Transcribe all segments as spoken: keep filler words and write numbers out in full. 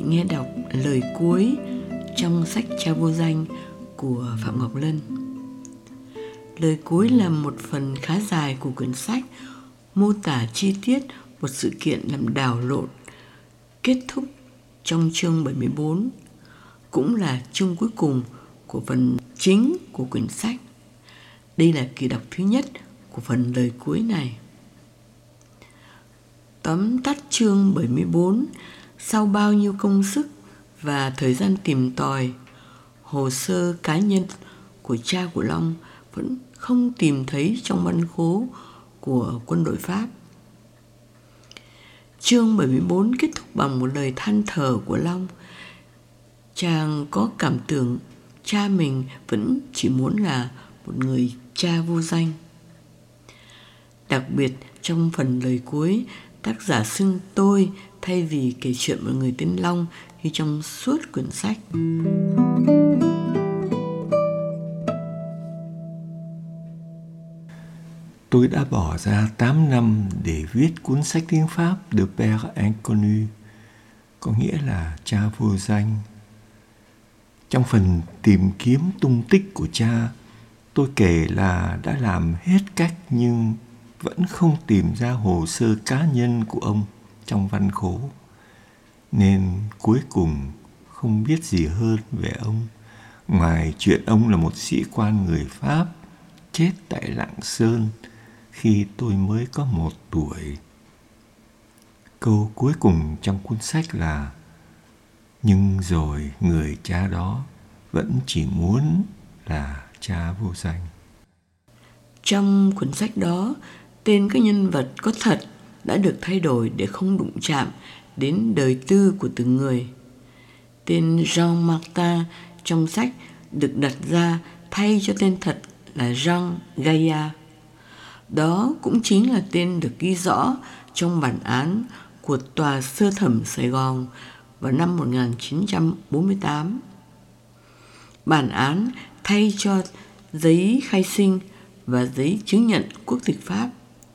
nghe đọc lời cuối trong sách Cha Vô Danh của Phạm Ngọc Lân. Lời cuối là một phần khá dài của quyển sách, mô tả chi tiết một sự kiện làm đảo lộn, kết thúc trong chương bảy mươi bốn, cũng là chương cuối cùng của phần chính của quyển sách. Đây là kỳ đọc thứ nhất của phần lời cuối này. Tóm tắt chương bảy mươi bốn, sau bao nhiêu công sức và thời gian tìm tòi, hồ sơ cá nhân của cha của Long vẫn không tìm thấy trong văn khố của quân đội Pháp. Chương bảy mươi bốn kết thúc bằng một lời than thở của Long. Chàng có cảm tưởng cha mình vẫn chỉ muốn là một người cha vô danh. Đặc biệt trong phần lời cuối, tác giả xưng tôi thay vì kể chuyện một người tên Long như trong suốt quyển sách. Tôi đã bỏ ra tám năm để viết cuốn sách tiếng Pháp De Père Inconnu, có nghĩa là cha vô danh. Trong phần tìm kiếm tung tích của cha, tôi kể là đã làm hết cách nhưng vẫn không tìm ra hồ sơ cá nhân của ông trong văn khố, nên cuối cùng không biết gì hơn về ông, ngoài chuyện ông là một sĩ quan người Pháp chết tại Lạng Sơn khi tôi mới có một tuổi. Câu cuối cùng trong cuốn sách là: nhưng rồi người cha đó vẫn chỉ muốn là cha vô danh. Trong cuốn sách đó, tên các nhân vật có thật đã được thay đổi để không đụng chạm đến đời tư của từng người. Tên Jean Martin trong sách được đặt ra thay cho tên thật là Jean Gaillard. Đó cũng chính là tên được ghi rõ trong bản án của Tòa Sơ thẩm Sài Gòn vào năm một nghìn chín trăm bốn mươi tám. Bản án thay cho giấy khai sinh và giấy chứng nhận quốc tịch Pháp.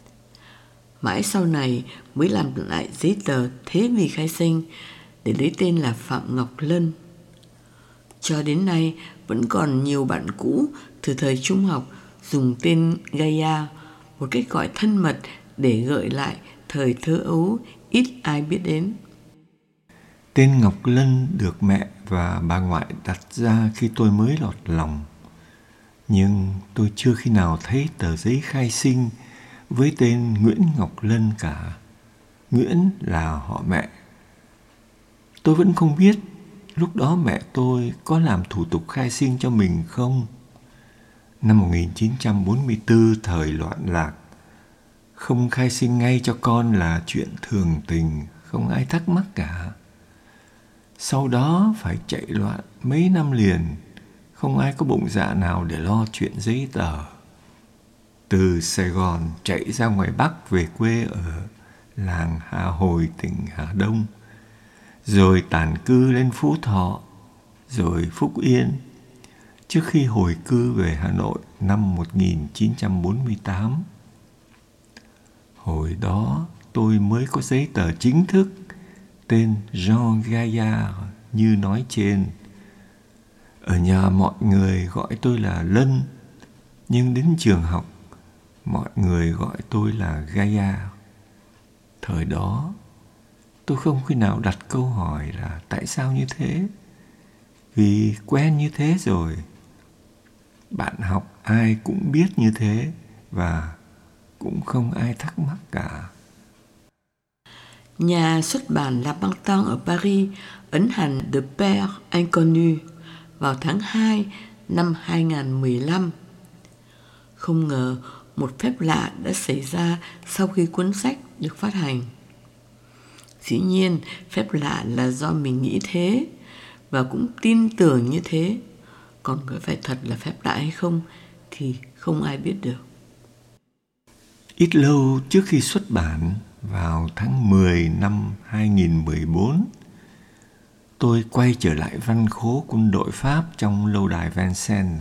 Mãi sau này mới làm lại giấy tờ thế vì khai sinh để lấy tên là Phạm Ngọc Lân. Cho đến nay vẫn còn nhiều bạn cũ từ thời trung học dùng tên Gaillard, một cách gọi thân mật để gợi lại thời thơ ấu ít ai biết đến. Tên Ngọc Lân được mẹ và bà ngoại đặt ra khi tôi mới lọt lòng. Nhưng tôi chưa khi nào thấy tờ giấy khai sinh với tên Nguyễn Ngọc Lân cả. Nguyễn là họ mẹ. Tôi vẫn không biết lúc đó mẹ tôi có làm thủ tục khai sinh cho mình không. Năm một nghìn chín trăm bốn mươi tư, thời loạn lạc, không khai sinh ngay cho con là chuyện thường tình, không ai thắc mắc cả. Sau đó phải chạy loạn mấy năm liền, không ai có bụng dạ nào để lo chuyện giấy tờ. Từ Sài Gòn chạy ra ngoài Bắc về quê ở làng Hà Hồi, tỉnh Hà Đông, rồi tản cư lên Phú Thọ, rồi Phúc Yên, trước khi hồi cư về Hà Nội năm một nghìn chín trăm bốn mươi tám. Hồi đó tôi mới có giấy tờ chính thức, tên Jean Gaillard như nói trên. Ở nhà mọi người gọi tôi là Lân, nhưng đến trường học mọi người gọi tôi là Gaillard. Thời đó tôi không khi nào đặt câu hỏi là tại sao như thế, vì quen như thế rồi. Bạn học ai cũng biết như thế và cũng không ai thắc mắc cả. Nhà xuất bản La Martin ở Paris ấn hành De Père Inconnu vào tháng hai năm hai nghìn mười lăm. Không ngờ một phép lạ đã xảy ra sau khi cuốn sách được phát hành. Dĩ nhiên phép lạ là do mình nghĩ thế và cũng tin tưởng như thế. Còn có phải thật là phép lạ hay không thì không ai biết được. Ít lâu trước khi xuất bản, vào tháng mười năm hai nghìn mười bốn, tôi quay trở lại văn khố quân đội Pháp trong lâu đài Vincennes.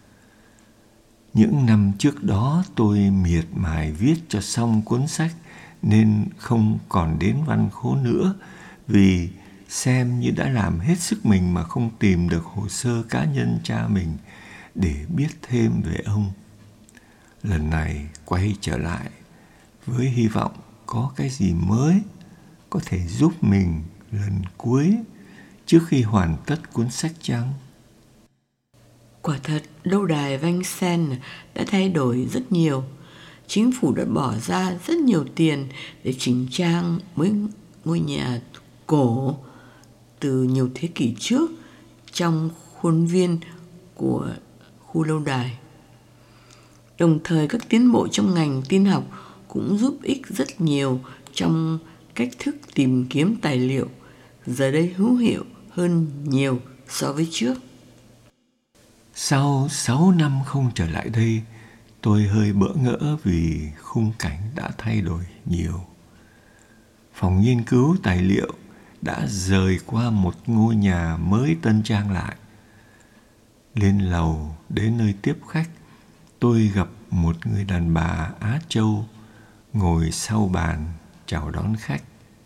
Những năm trước đó tôi miệt mài viết cho xong cuốn sách nên không còn đến văn khố nữa, vì xem như đã làm hết sức mình mà không tìm được hồ sơ cá nhân cha mình để biết thêm về ông. Lần này quay trở lại với hy vọng có cái gì mới có thể giúp mình lần cuối trước khi hoàn tất cuốn sách chăng? Quả thật, lâu đài Vincennes đã thay đổi rất nhiều. Chính phủ đã bỏ ra rất nhiều tiền để chỉnh trang mới ngôi nhà cổ từ nhiều thế kỷ trước trong khuôn viên của khu lâu đài. Đồng thời các tiến bộ trong ngành tin học cũng giúp ích rất nhiều trong cách thức tìm kiếm tài liệu, giờ đây hữu hiệu hơn nhiều so với trước. Sau sáu năm không trở lại đây, tôi hơi bỡ ngỡ vì khung cảnh đã thay đổi nhiều. Phòng nghiên cứu tài liệu đã rời qua một ngôi nhà mới tân trang lại. Lên lầu đến nơi tiếp khách, tôi gặp một người đàn bà Á Châu ngồi sau bàn chào đón khách.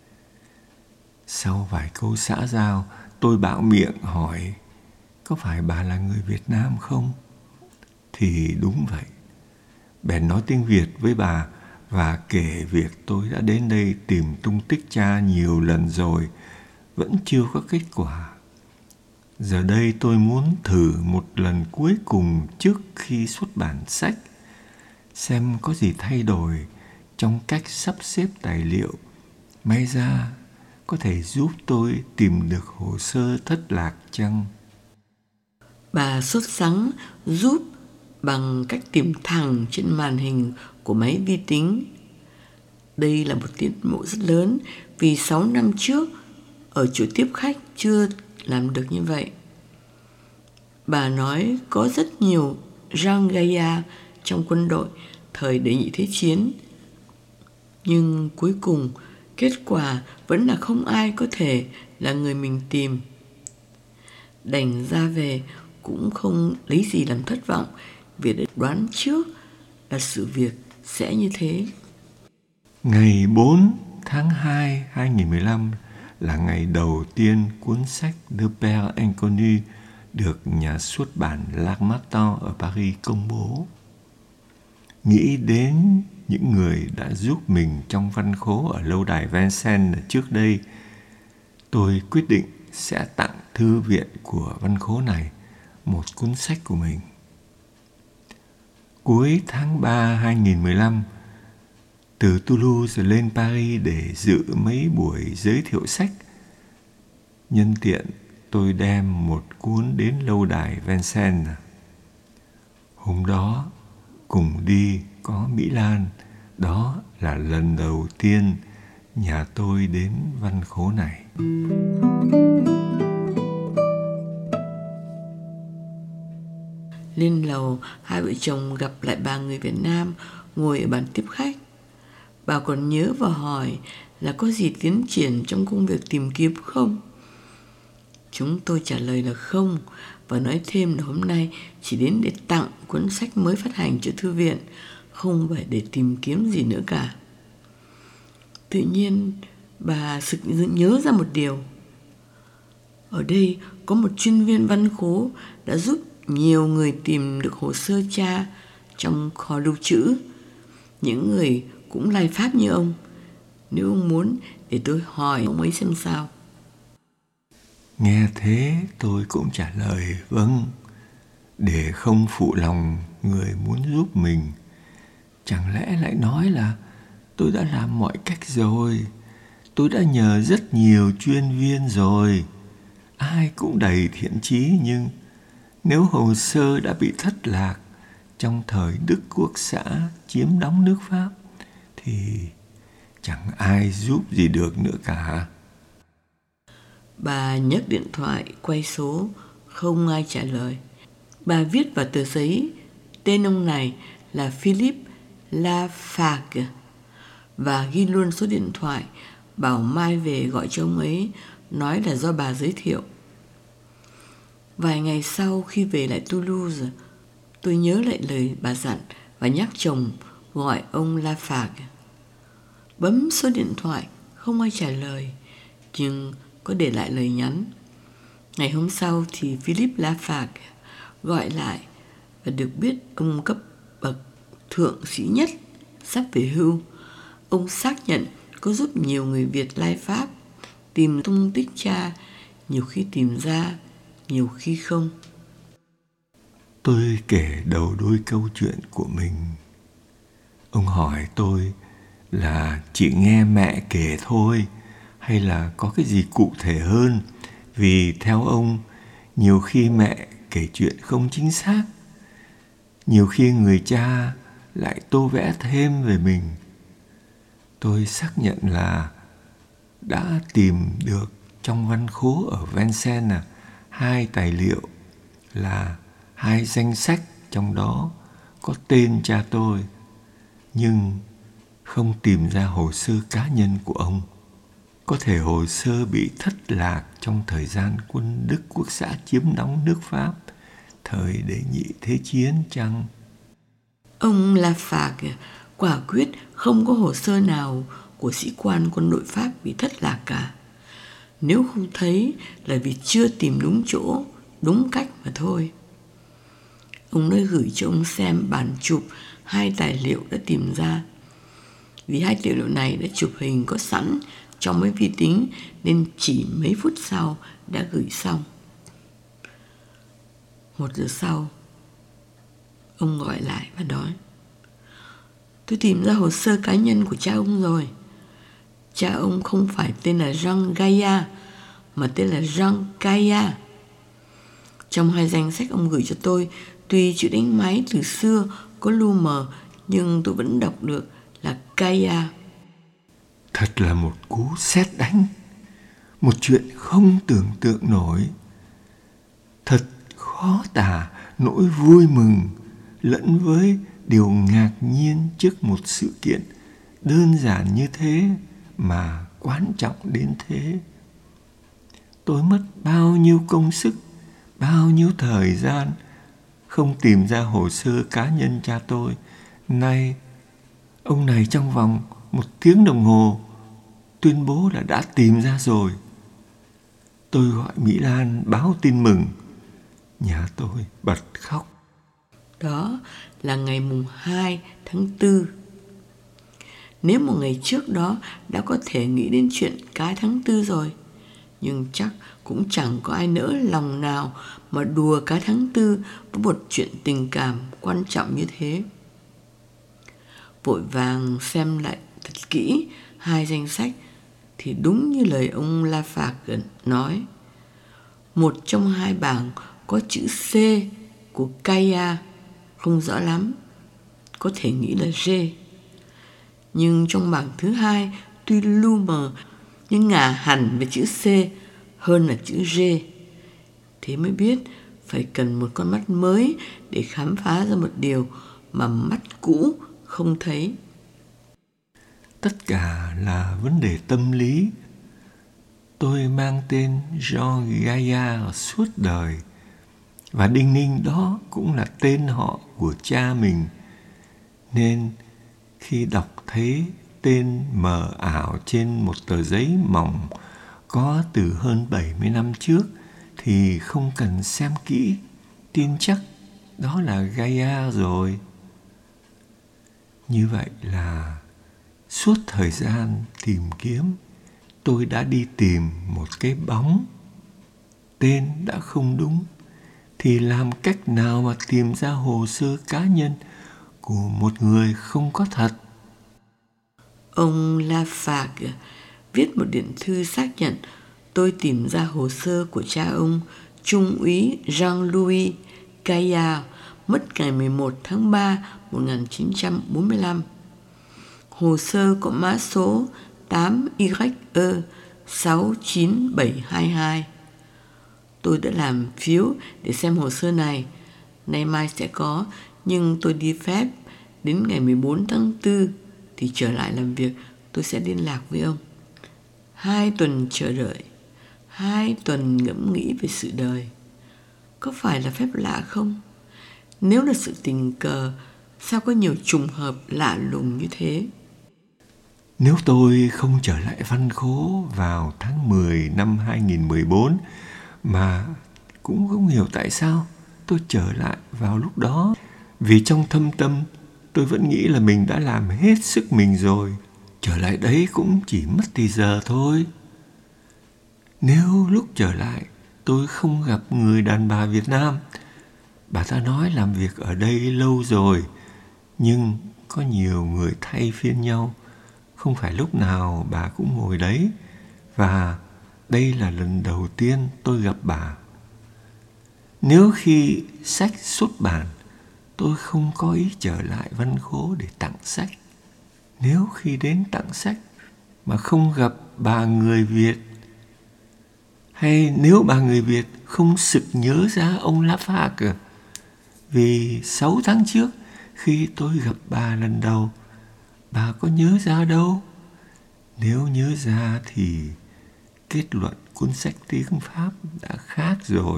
Sau vài câu xã giao, tôi bạo miệng hỏi: có phải bà là người Việt Nam không? Thì đúng vậy. Bèn nói tiếng Việt với bà và kể việc tôi đã đến đây tìm tung tích cha nhiều lần rồi, vẫn chưa có kết quả. Giờ đây tôi muốn thử một lần cuối cùng trước khi xuất bản sách, xem có gì thay đổi trong cách sắp xếp tài liệu. May ra có thể giúp tôi tìm được hồ sơ thất lạc chăng? Bà sốt sắng giúp bằng cách tìm thẳng trên màn hình của máy vi tính. Đây là một tiến bộ rất lớn vì sáu năm trước ở chỗ tiếp khách chưa làm được như vậy. Bà nói có rất nhiều Jean Gaillard trong quân đội thời đệ nhị thế chiến. Nhưng cuối cùng kết quả vẫn là không ai có thể là người mình tìm. Đành ra về cũng không lấy gì làm thất vọng vì đã đoán trước là sự việc sẽ như thế. Ngày bốn tháng hai năm hai nghìn không trăm mười lăm là ngày đầu tiên cuốn sách De Père Inconnu được nhà xuất bản L'Harmattan ở Paris công bố. Nghĩ đến những người đã giúp mình trong văn khố ở lâu đài Vincennes trước đây, tôi quyết định sẽ tặng thư viện của văn khố này một cuốn sách của mình. Cuối tháng ba năm hai nghìn không trăm mười lăm, từ Toulouse lên Paris để dự mấy buổi giới thiệu sách. Nhân tiện tôi đem một cuốn đến lâu đài Vincennes. Hôm đó cùng đi có Mỹ Lan. Đó là lần đầu tiên nhà tôi đến văn khố này. Lên lầu, hai vợ chồng gặp lại bà người Việt Nam ngồi ở bàn tiếp khách. Bà còn nhớ và hỏi là có gì tiến triển trong công việc tìm kiếm không? Chúng tôi trả lời là không và nói thêm là hôm nay chỉ đến để tặng cuốn sách mới phát hành cho thư viện, không phải để tìm kiếm gì nữa cả. Tự nhiên bà sực nhớ ra một điều. Ở đây có một chuyên viên văn khố đã giúp nhiều người tìm được hồ sơ cha trong kho lưu trữ. Những người cũng lai pháp như ông. Nếu ông muốn để tôi hỏi ông ấy xem sao. Nghe thế tôi cũng trả lời vâng, để không phụ lòng người muốn giúp mình. Chẳng lẽ lại nói là tôi đã làm mọi cách rồi, tôi đã nhờ rất nhiều chuyên viên rồi, ai cũng đầy thiện chí, nhưng nếu hồ sơ đã bị thất lạc trong thời Đức Quốc xã chiếm đóng nước Pháp thì chẳng ai giúp gì được nữa cả. Bà nhấc điện thoại quay số, không ai trả lời. Bà viết vào tờ giấy tên ông này là Philippe Lafargue và ghi luôn số điện thoại, bảo mai về gọi cho ông ấy, nói là do bà giới thiệu. Vài ngày sau khi về lại Toulouse, tôi nhớ lại lời bà dặn và nhắc chồng gọi ông Lafargue. Bấm số điện thoại, không ai trả lời, nhưng có để lại lời nhắn. Ngày hôm sau thì Philippe Lafargue gọi lại và được biết ông cấp bậc thượng sĩ nhất sắp về hưu. Ông xác nhận có giúp nhiều người Việt lai Pháp tìm tung tích cha, nhiều khi tìm ra, nhiều khi không. Tôi kể đầu đuôi câu chuyện của mình. Ông hỏi tôi là chỉ nghe mẹ kể thôi hay là có cái gì cụ thể hơn, vì theo ông nhiều khi mẹ kể chuyện không chính xác, nhiều khi người cha lại tô vẽ thêm về mình. Tôi xác nhận là đã tìm được trong văn khố ở Vincennes hai tài liệu là hai danh sách, trong đó có tên cha tôi, nhưng không tìm ra hồ sơ cá nhân của ông. Có thể hồ sơ bị thất lạc trong thời gian quân Đức Quốc xã chiếm đóng nước Pháp thời đệ nhị thế chiến chăng? Ông Lafargue quả quyết không có hồ sơ nào của sĩ quan quân đội Pháp bị thất lạc cả. Nếu không thấy là vì chưa tìm đúng chỗ, đúng cách mà thôi. Ông nói gửi cho ông xem bản chụp hai tài liệu đã tìm ra. Vì hai tài liệu này đã chụp hình có sẵn trong máy vi tính nên chỉ mấy phút sau đã gửi xong. Một giờ sau, ông gọi lại và nói: tôi tìm ra hồ sơ cá nhân của cha ông rồi. Cha ông không phải tên là Jean Gaillard, mà tên là Jean Caillard. Trong hai danh sách ông gửi cho tôi, tuy chữ đánh máy từ xưa có lu mờ, nhưng tôi vẫn đọc được là Caillard. Thật là một cú sét đánh, một chuyện không tưởng tượng nổi. Thật khó tả nỗi vui mừng lẫn với điều ngạc nhiên trước một sự kiện đơn giản như thế mà quan trọng đến thế. Tôi mất bao nhiêu công sức, bao nhiêu thời gian không tìm ra hồ sơ cá nhân cha tôi. Nay, ông này trong vòng một tiếng đồng hồ tuyên bố là đã tìm ra rồi. Tôi gọi Mỹ Lan báo tin mừng. Nhà tôi bật khóc. Đó là ngày mùng hai tháng tư. Nếu một ngày trước đó đã có thể nghĩ đến chuyện cái tháng tư rồi, nhưng chắc cũng chẳng có ai nỡ lòng nào mà đùa cái tháng tư với một chuyện tình cảm quan trọng như thế. Vội vàng xem lại thật kỹ hai danh sách thì đúng như lời ông Lafargue nói. Một trong hai bảng có chữ C của Caillard, không rõ lắm, có thể nghĩ là G. Nhưng trong bảng thứ hai tuy lu mờ nhưng ngả hẳn về chữ C hơn là chữ G. Thế mới biết phải cần một con mắt mới để khám phá ra một điều mà mắt cũ không thấy. Tất cả là vấn đề tâm lý. Tôi mang tên Jean Gaillard suốt đời, và đinh ninh đó cũng là tên họ của cha mình. Nên khi đọc thấy tên mờ ảo trên một tờ giấy mỏng có từ hơn bảy mươi năm trước thì không cần xem kỹ, tin chắc đó là Gaillard rồi. Như vậy là suốt thời gian tìm kiếm, tôi đã đi tìm một cái bóng. Tên đã không đúng, thì làm cách nào mà tìm ra hồ sơ cá nhân của một người không có thật? Ông Lafargue viết một điện thư xác nhận tôi tìm ra hồ sơ của cha ông, Trung úy Jean-Louis Caillard, mất ngày mười một tháng ba một nghìn chín trăm bốn mươi lăm. Hồ sơ có mã số tám Y E sáu chín bảy hai hai. Tôi đã làm phiếu để xem hồ sơ này. Nay mai sẽ có, nhưng tôi đi phép. Đến ngày mười bốn tháng tư thì trở lại làm việc, tôi sẽ liên lạc với ông. Hai tuần chờ đợi, hai tuần ngẫm nghĩ về sự đời. Có phải là phép lạ không? Nếu là sự tình cờ, sao có nhiều trùng hợp lạ lùng như thế? Nếu tôi không trở lại Văn Khố vào tháng mười năm hai nghìn không trăm mười bốn, mà cũng không hiểu tại sao tôi trở lại vào lúc đó. Vì trong thâm tâm tôi vẫn nghĩ là mình đã làm hết sức mình rồi. Trở lại đấy cũng chỉ mất thì giờ thôi. Nếu lúc trở lại tôi không gặp người đàn bà Việt Nam, bà ta nói làm việc ở đây lâu rồi, nhưng có nhiều người thay phiên nhau, không phải lúc nào bà cũng ngồi đấy, và đây là lần đầu tiên tôi gặp bà. Nếu khi sách xuất bản, tôi không có ý trở lại Văn Khố để tặng sách. Nếu khi đến tặng sách mà không gặp bà người Việt, hay nếu bà người Việt không sực nhớ ra ông Lafage, vì sáu tháng trước khi tôi gặp bà lần đầu, bà có nhớ ra đâu. Nếu nhớ ra thì kết luận cuốn sách tiếng Pháp đã khác rồi.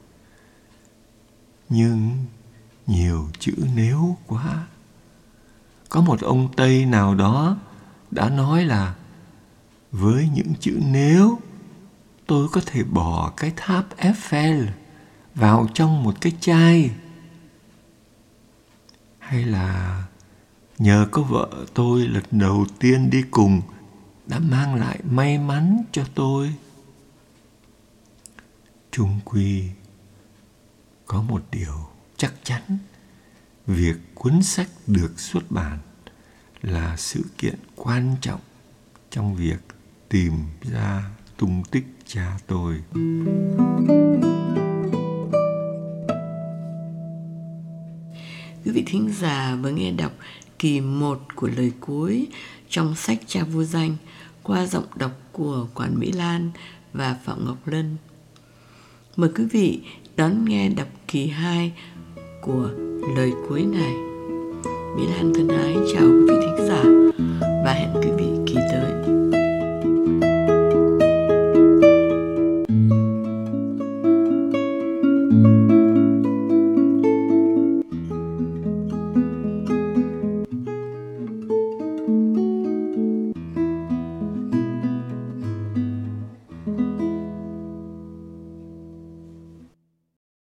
Nhưng nhiều chữ nếu quá. Có một ông Tây nào đó đã nói là với những chữ nếu, tôi có thể bỏ cái tháp Eiffel vào trong một cái chai. Hay là nhờ có vợ tôi lần đầu tiên đi cùng đã mang lại may mắn cho tôi. Chung quy, có một điều chắc chắn, việc cuốn sách được xuất bản là sự kiện quan trọng trong việc tìm ra tung tích cha tôi. Quý vị thính giả vừa nghe đọc kỳ một của lời cuối trong sách Cha Vô Danh qua giọng đọc của Quản Mỹ Lan và Phạm Ngọc Lân. Mời quý vị đón nghe đọc kỳ hai của lời cuối này. Mỹ Lan thân ái chào quý vị thính giả và hẹn